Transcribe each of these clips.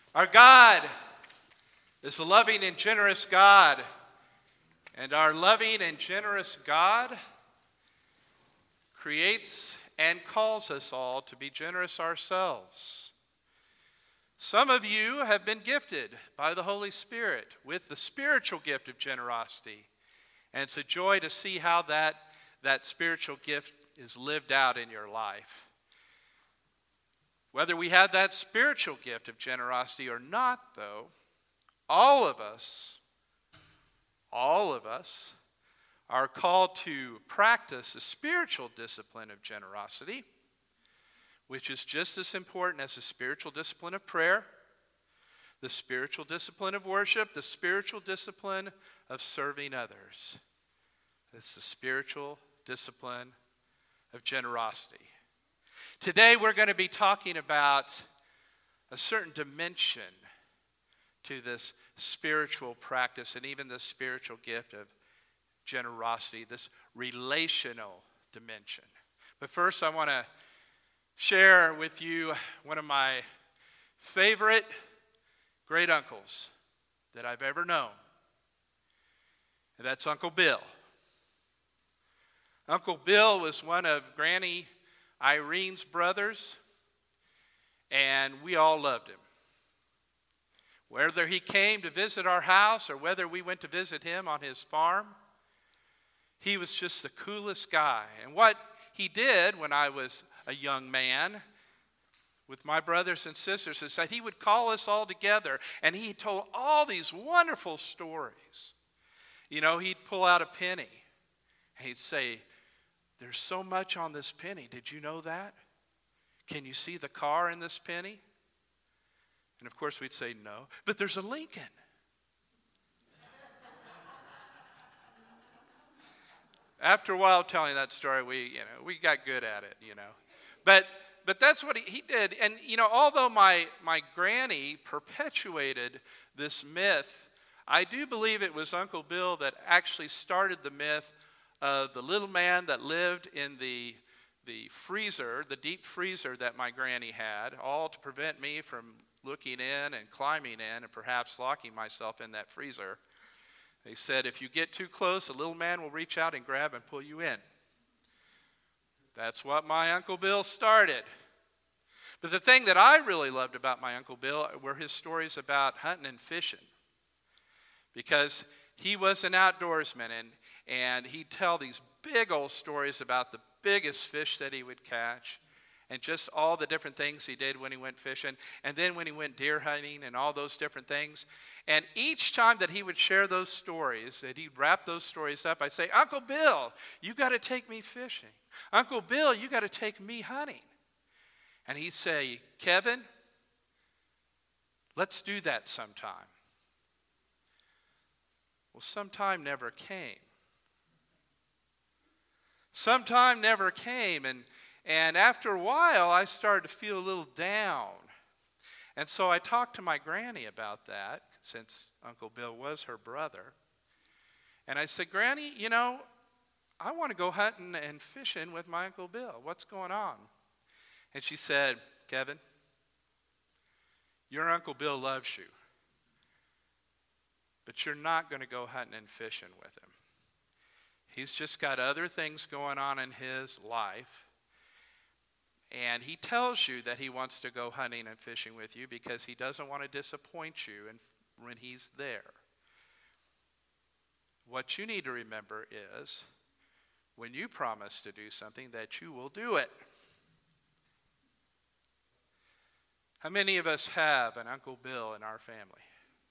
Our God is a loving and generous God, and our loving and generous God creates and calls us all to be generous ourselves. Some of you have been gifted by the Holy Spirit with the spiritual gift of generosity, and it's a joy to see how that spiritual gift is lived out in your life. Whether we have that spiritual gift of generosity or not, though, all of us are called to practice the spiritual discipline of generosity, which is just as important as the spiritual discipline of prayer, the spiritual discipline of worship, the spiritual discipline of serving others. It's the spiritual discipline of generosity. Today we're going to be talking about a certain dimension to this spiritual practice and even the spiritual gift of generosity, this relational dimension. But first I want to share with you one of my favorite great uncles that I've ever known. And that's Uncle Bill. Uncle Bill was one of Granny Irene's brothers, and we all loved him. Whether he came to visit our house or whether we went to visit him on his farm, he was just the coolest guy. And what he did when I was a young man with my brothers and sisters is that he would call us all together, and he told all these wonderful stories. You know, he'd pull out a penny, and he'd say, "There's so much on this penny. Did you know that? Can you see the car in this penny?" And of course we'd say, "No, but there's a Lincoln." After a while telling that story, we got good at it, But that's what he did. And, although my granny perpetuated this myth, I do believe it was Uncle Bill that actually started the myth of the little man that lived in the freezer, the deep freezer that my granny had, all to prevent me from looking in and climbing in and perhaps locking myself in that freezer. They said, if you get too close, a little man will reach out and grab and pull you in. That's what my Uncle Bill started. But the thing that I really loved about my Uncle Bill were his stories about hunting and fishing. Because he was an outdoorsman, and he'd tell these big old stories about the biggest fish that he would catch and just all the different things he did when he went fishing, and then when he went deer hunting and all those different things. And each time that he would share those stories, that he'd wrap those stories up, I'd say, "Uncle Bill, you got to take me fishing. Uncle Bill, you got to take me hunting." And he'd say, "Kevin, let's do that sometime." Well, sometime never came. Sometime never came, and after a while, I started to feel a little down. And so I talked to my granny about that, since Uncle Bill was her brother. And I said, "Granny, I want to go hunting and fishing with my Uncle Bill. What's going on?" And she said, "Kevin, your Uncle Bill loves you, but you're not going to go hunting and fishing with him. He's just got other things going on in his life. And he tells you that he wants to go hunting and fishing with you because he doesn't want to disappoint you when he's there. What you need to remember is when you promise to do something that you will do it." How many of us have an Uncle Bill in our family?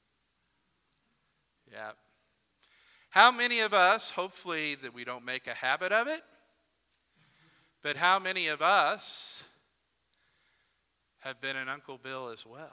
Yeah. How many of us, hopefully that we don't make a habit of it, but how many of us have been an Uncle Bill as well?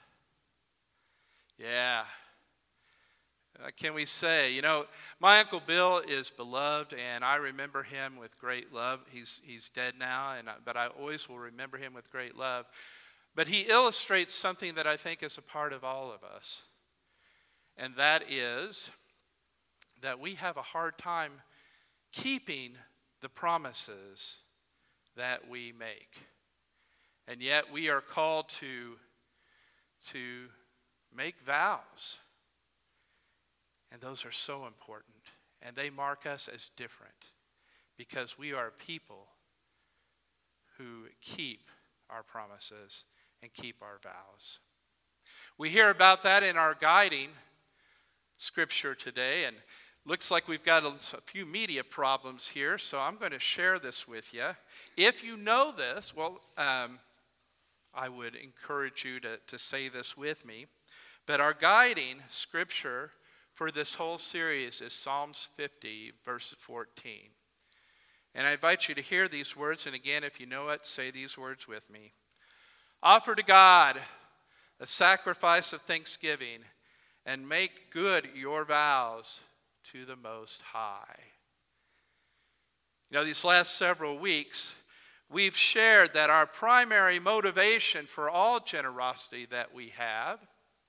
Yeah. Can we say, my Uncle Bill is beloved, and I remember him with great love. He's dead now, but I always will remember him with great love. But he illustrates something that I think is a part of all of us, and that is that we have a hard time keeping the promises that we make. And yet we are called to to make vows. And those are so important. And they mark us as different because we are a people who keep our promises and keep our vows. We hear about that in our guiding scripture today, and looks like we've got a few media problems here, so I'm going to share this with you. If you know this, well, I would encourage you to say this with me. But our guiding scripture for this whole series is Psalms 50, verse 14. And I invite you to hear these words, and again, if you know it, say these words with me. Offer to God a sacrifice of thanksgiving, and make good your vows to the Most High. You know, these last several weeks, we've shared that our primary motivation for all generosity that we have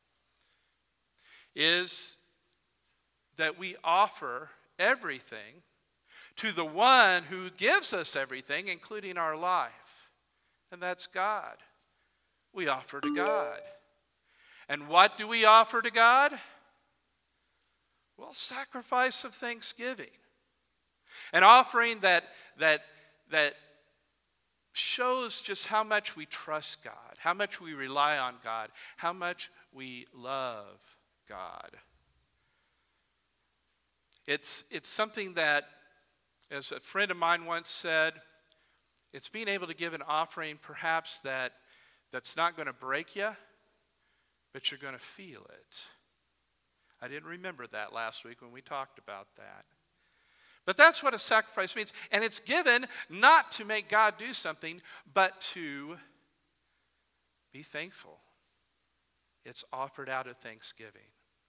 is that we offer everything to the one who gives us everything, including our life. And that's God. We offer to God. And what do we offer to God? Well, sacrifice of thanksgiving. An offering that shows just how much we trust God, how much we rely on God, how much we love God. It's something that, as a friend of mine once said, it's being able to give an offering perhaps that's not going to break you, but you're going to feel it. I didn't remember that last week when we talked about that. But that's what a sacrifice means. And it's given not to make God do something, but to be thankful. It's offered out of thanksgiving.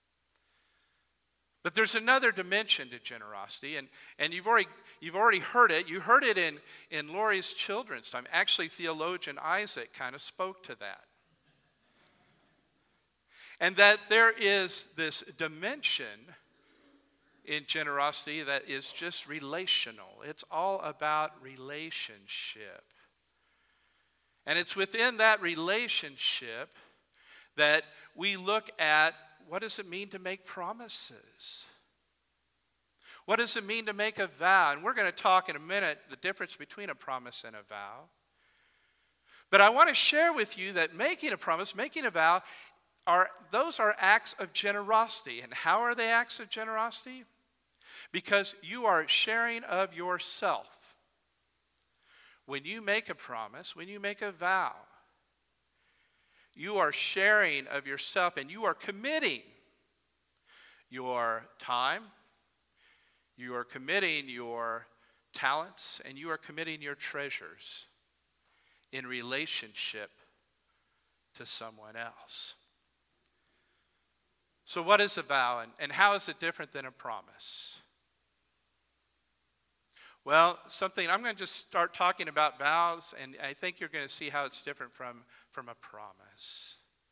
But there's another dimension to generosity, and you've already heard it. You heard it in Lori's children's time. Actually, theologian Isaac kind of spoke to that. And that there is this dimension in generosity that is just relational. It's all about relationship. And it's within that relationship that we look at, what does it mean to make promises? What does it mean to make a vow? And we're going to talk in a minute the difference between a promise and a vow. But I want to share with you that making a promise, making a vow, those are acts of generosity. And how are they acts of generosity? Because you are sharing of yourself. When you make a promise, when you make a vow, you are sharing of yourself, and you are committing your time, you are committing your talents, and you are committing your treasures in relationship to someone else. So what is a vow, and how is it different than a promise? Well, I'm going to just start talking about vows, and I think you're going to see how it's different from a promise.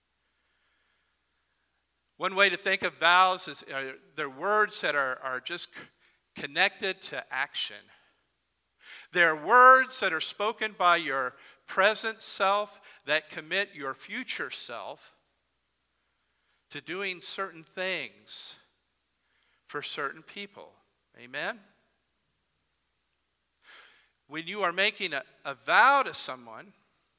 One way to think of vows is they're words that are just connected to action. They're words that are spoken by your present self that commit your future self to doing certain things for certain people. Amen? When you are making a vow to someone,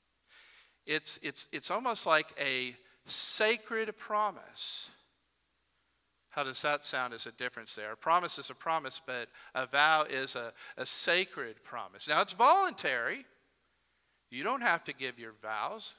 it's almost like a sacred promise. How does that sound as a difference there? A promise is a promise, but a vow is a sacred promise. Now, it's voluntary. You don't have to give your vows.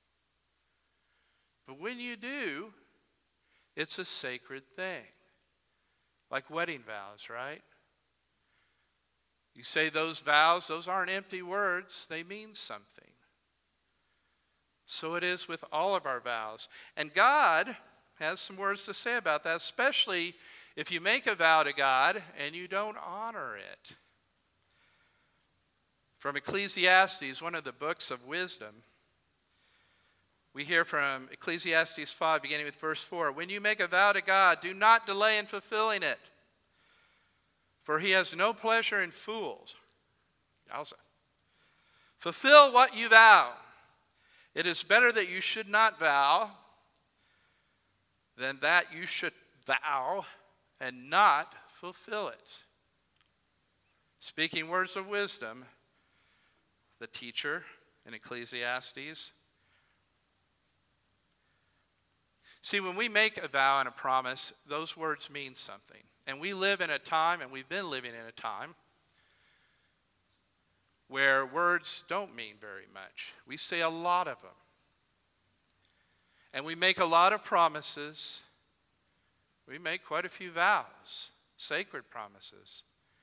But when you do, it's a sacred thing. Like wedding vows, right? You say those vows, those aren't empty words. They mean something. So it is with all of our vows. And God has some words to say about that, especially if you make a vow to God and you don't honor it. From Ecclesiastes, one of the books of wisdom, we hear from Ecclesiastes 5, beginning with verse 4. When you make a vow to God, do not delay in fulfilling it, for he has no pleasure in fools. Yowza. Fulfill what you vow. It is better that you should not vow than that you should vow and not fulfill it. Speaking words of wisdom, the teacher in Ecclesiastes. See, when we make a vow and a promise, those words mean something. And we live in a time, and we've been living in a time, where words don't mean very much. We say a lot of them. And we make a lot of promises. We make quite a few vows, sacred promises.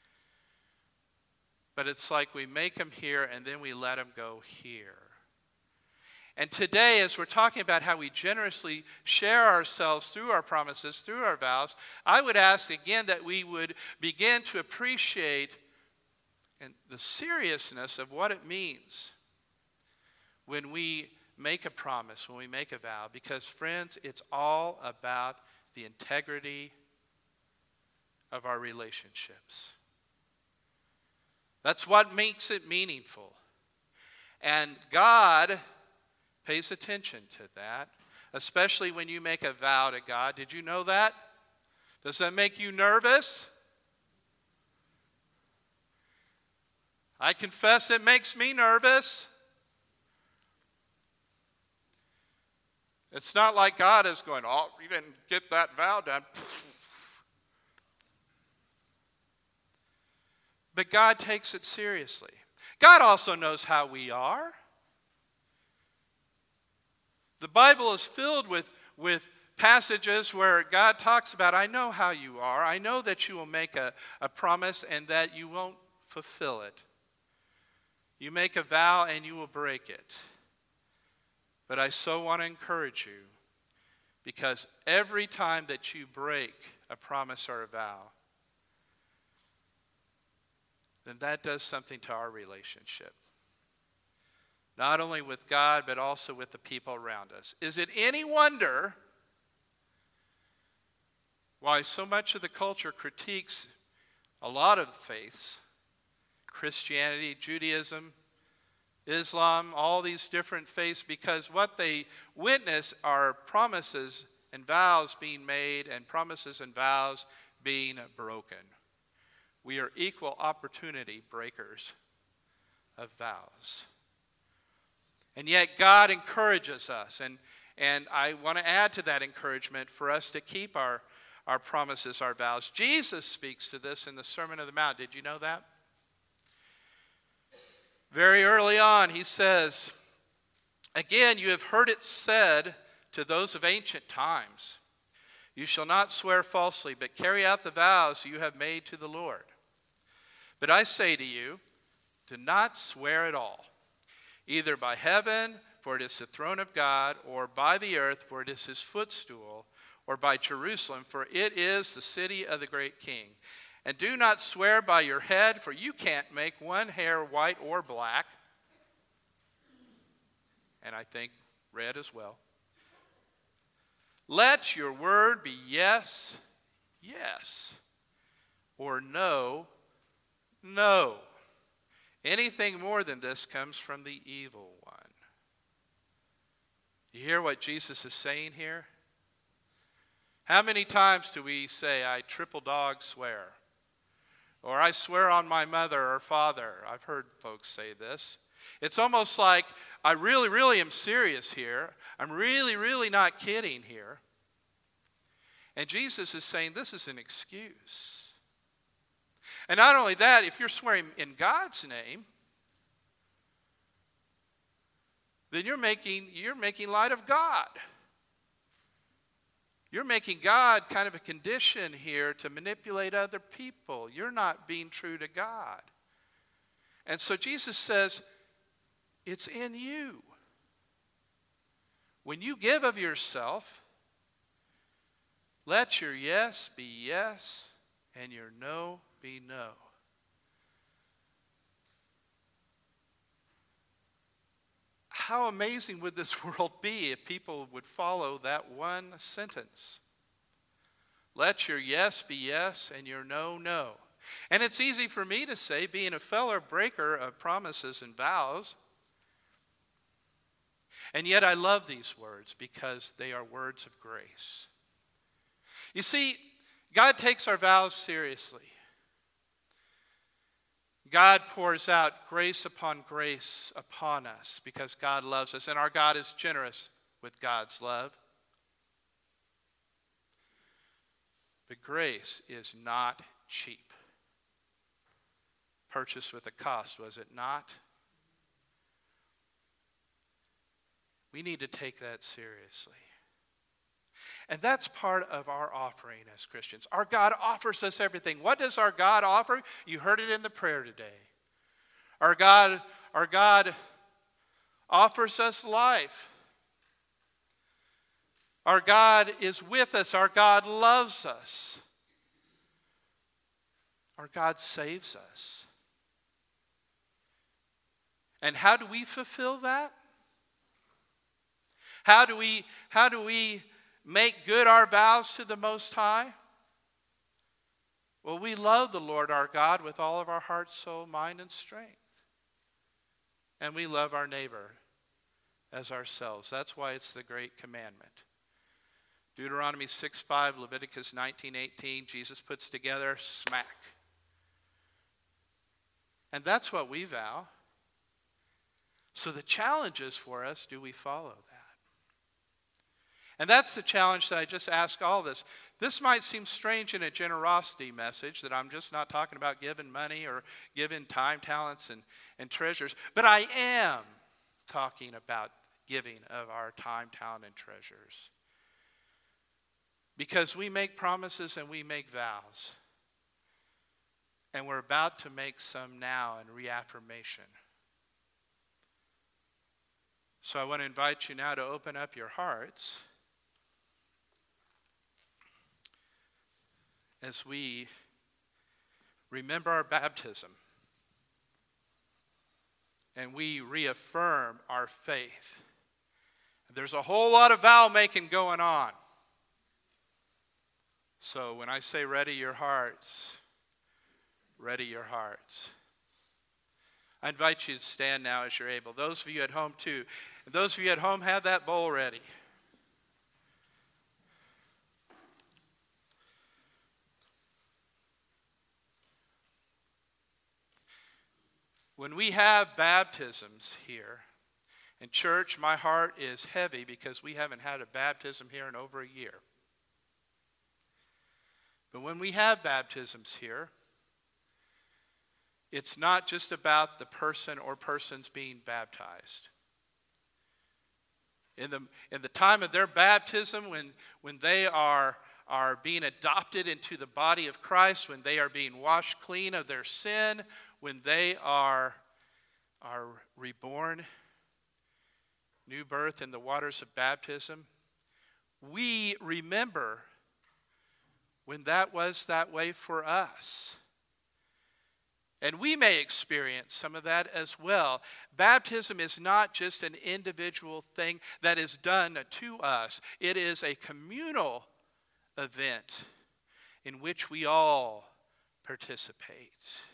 But it's like we make them here and then we let them go here. And today, as we're talking about how we generously share ourselves through our promises, through our vows, I would ask again that we would begin to appreciate the seriousness of what it means when we make a promise, when we make a vow. Because, friends, it's all about the integrity of our relationships. That's what makes it meaningful. And God pays attention to that, especially when you make a vow to God. Did you know that? Does that make you nervous? I confess it makes me nervous. It's not like God is going, oh, you didn't get that vow done. But God takes it seriously. God also knows how we are. The Bible is filled with passages where God talks about, I know how you are. I know that you will make a promise and that you won't fulfill it. You make a vow and you will break it. But I so want to encourage you, because every time that you break a promise or a vow, then that does something to our relationship. Not only with God, but also with the people around us. Is it any wonder why so much of the culture critiques a lot of faiths? Christianity, Judaism, Islam, all these different faiths, because what they witness are promises and vows being made and promises and vows being broken. We are equal opportunity breakers of vows. And yet God encourages us, and I want to add to that encouragement for us to keep our promises, our vows. Jesus speaks to this in the Sermon on the Mount. Did you know that? Very early on, he says, again, you have heard it said to those of ancient times, you shall not swear falsely, but carry out the vows you have made to the Lord. But I say to you, do not swear at all, either by heaven, for it is the throne of God, or by the earth, for it is his footstool, or by Jerusalem, for it is the city of the great king. And do not swear by your head, for you can't make one hair white or black. And I think red as well. Let your word be yes, yes, or no, no. Anything more than this comes from the evil one. You hear what Jesus is saying here? How many times do we say, I triple dog swear? Or I swear on my mother or father. I've heard folks say this. It's almost like I really, really am serious here. I'm really, really not kidding here. And Jesus is saying this is an excuse. And not only that, if you're swearing in God's name, then you're making light of God. You're making God kind of a condition here to manipulate other people. You're not being true to God. And so Jesus says, it's in you. When you give of yourself, let your yes be yes and your no be no. How amazing would this world be if people would follow that one sentence? Let your yes be yes and your no, no. And it's easy for me to say, being a fellow breaker of promises and vows. And yet I love these words because they are words of grace. You see, God takes our vows seriously. God pours out grace upon us because God loves us, and our God is generous with God's love. But grace is not cheap. Purchased with a cost, was it not? We need to take that seriously. And that's part of our offering as Christians. Our God offers us everything. What does our God offer? You heard it in the prayer today. Our God offers us life. Our God is with us. Our God loves us. Our God saves us. And how do we fulfill that? How do we make good our vows to the Most High? Well, we love the Lord our God with all of our heart, soul, mind, and strength. And we love our neighbor as ourselves. That's why it's the great commandment. Deuteronomy 6:5, Leviticus 19:18, Jesus puts together smack. And that's what we vow. So the challenge is for us, do we follow that? And that's the challenge that I just ask all of us. This might seem strange in a generosity message, that I'm just not talking about giving money or giving time, talents, and treasures. But I am talking about giving of our time, talent, and treasures. Because we make promises and we make vows. And we're about to make some now in reaffirmation. So I want to invite you now to open up your hearts as we remember our baptism and we reaffirm our faith. There's a whole lot of vow making going on. So when I say ready your hearts, ready your hearts. I invite you to stand now as you're able. Those of you at home too. And those of you at home, have that bowl ready. When we have baptisms here, in church, my heart is heavy because we haven't had a baptism here in over a year. But when we have baptisms here, it's not just about the person or persons being baptized. In the time of their baptism, when they are being adopted into the body of Christ, when they are being washed clean of their sin, when they are reborn, new birth in the waters of baptism, we remember when that was that way for us. And we may experience some of that as well. Baptism is not just an individual thing that is done to us. It is a communal event in which we all participate.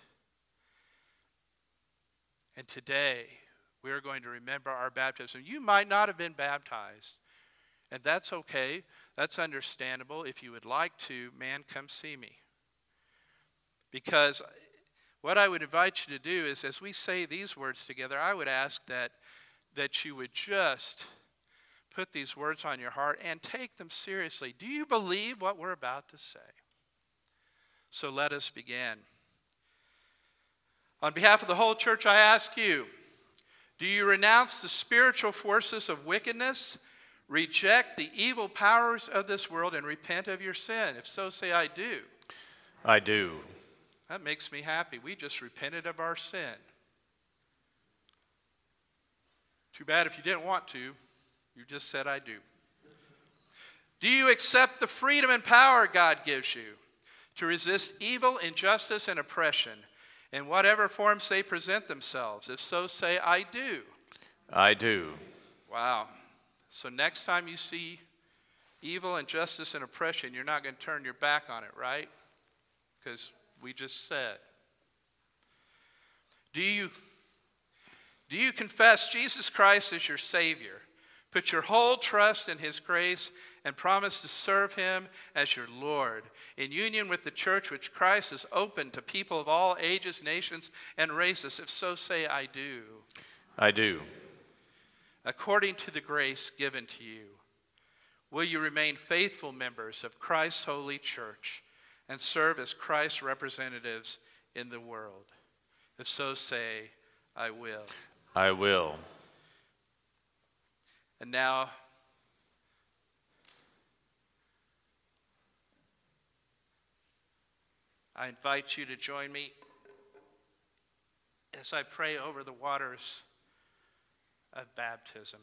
And today, we are going to remember our baptism. You might not have been baptized, and that's okay. That's understandable. If you would like to, man, come see me. Because what I would invite you to do is, as we say these words together, I would ask that you would just put these words on your heart and take them seriously. Do you believe what we're about to say? So let us begin. On behalf of the whole church, I ask you, do you renounce the spiritual forces of wickedness, reject the evil powers of this world, and repent of your sin? If so, say, I do. I do. That makes me happy. We just repented of our sin. Too bad if you didn't want to. You just said, I do. Do you accept the freedom and power God gives you to resist evil, injustice, and oppression in whatever forms they present themselves? If so, say, I do. I do. Wow. So next time you see evil, injustice, and oppression, you're not going to turn your back on it, right? Because we just said. Do you confess Jesus Christ as your Savior? Put your whole trust in his grace and promise to serve him as your Lord, in union with the church which Christ has opened to people of all ages, nations, and races. If so, say, I do. I do. According to the grace given to you, will you remain faithful members of Christ's holy church and serve as Christ's representatives in the world? If so, say, I will. I will. And now, I invite you to join me as I pray over the waters of baptism.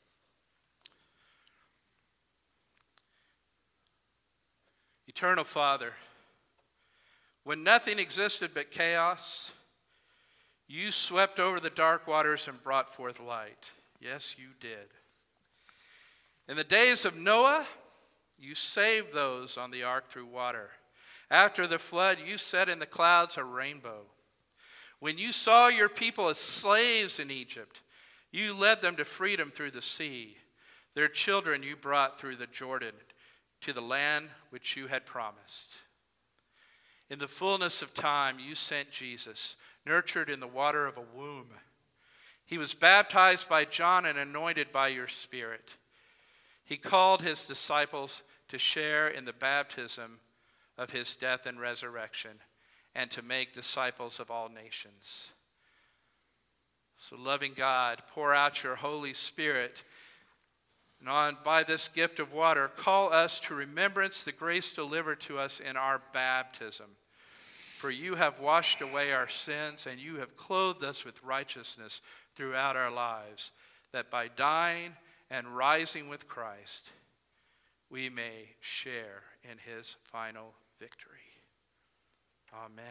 Eternal Father, when nothing existed but chaos, you swept over the dark waters and brought forth light. Yes, you did. In the days of Noah, you saved those on the ark through water. After the flood, you set in the clouds a rainbow. When you saw your people as slaves in Egypt, you led them to freedom through the sea. Their children you brought through the Jordan to the land which you had promised. In the fullness of time, you sent Jesus, nurtured in the water of a womb. He was baptized by John and anointed by your Spirit. He called his disciples to share in the baptism of his death and resurrection, and to make disciples of all nations. So, loving God, pour out your Holy Spirit, and by this gift of water, call us to remembrance the grace delivered to us in our baptism. For you have washed away our sins, and you have clothed us with righteousness throughout our lives, that by dying and rising with Christ, we may share in his final victory. Amen.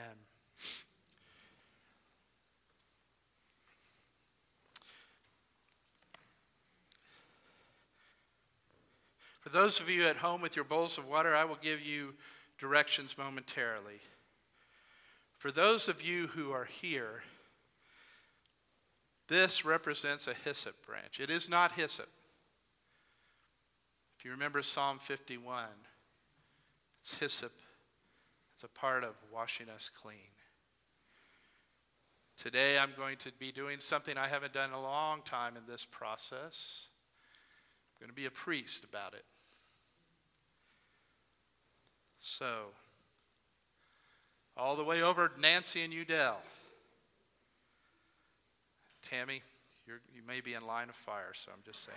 For those of you at home with your bowls of water, I will give you directions momentarily. For those of you who are here, this represents a hyssop branch. It is not hyssop. If you remember Psalm 51, it's hyssop. It's a part of washing us clean. Today I'm going to be doing something I haven't done in a long time in this process. I'm going to be a priest about it. So, all the way over Nancy and Udell. Tammy, you may be in line of fire, so I'm just saying.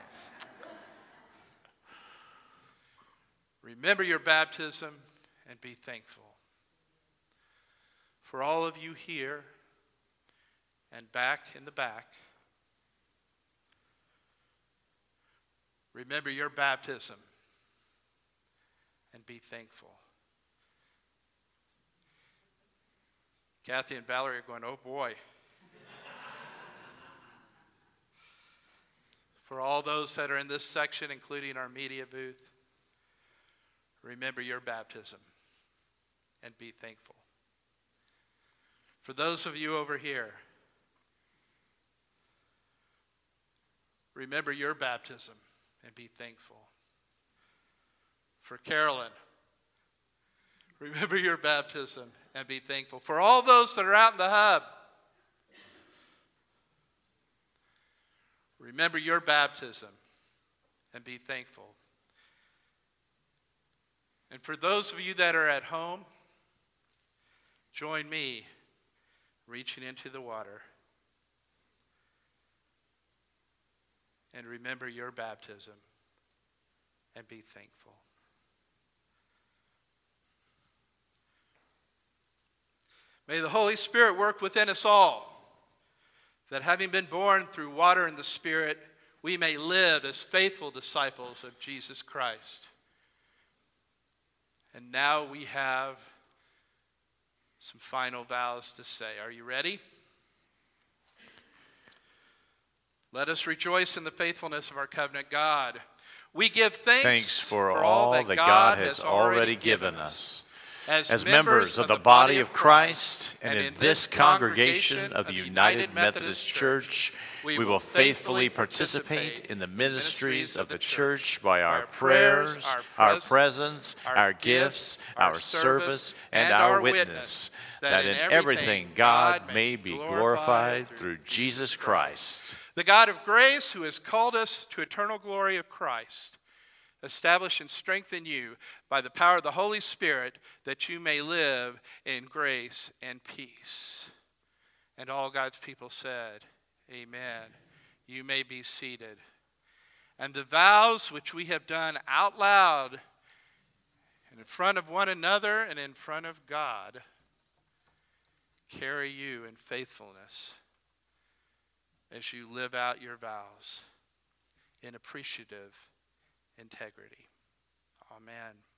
Remember your baptism and be thankful. For all of you here and back in the back, remember your baptism and be thankful. Kathy and Valerie are going, oh boy. For all those that are in this section, including our media booth, remember your baptism and be thankful. For those of you over here, remember your baptism and be thankful. For Carolyn, remember your baptism and be thankful. For all those that are out in the hub, remember your baptism and be thankful. And for those of you that are at home, join me reaching into the water and remember your baptism and be thankful. May the Holy Spirit work within us all, that having been born through water and the Spirit, we may live as faithful disciples of Jesus Christ. And now we have some final vows to say. Are you ready? Let us rejoice in the faithfulness of our covenant God. We give thanks for all that God has already given us. as members of the body of Christ and in this congregation of the United Methodist Church, we will faithfully participate in the ministries of the church by our prayers, our presence, our gifts, our service, and our witness, that in everything God may be glorified through Jesus Christ. The God of grace, who has called us to eternal glory of Christ, establish and strengthen you by the power of the Holy Spirit, that you may live in grace and peace. And all God's people said, amen. You may be seated. And the vows which we have done out loud and in front of one another and in front of God carry you in faithfulness as you live out your vows in appreciative integrity. Amen.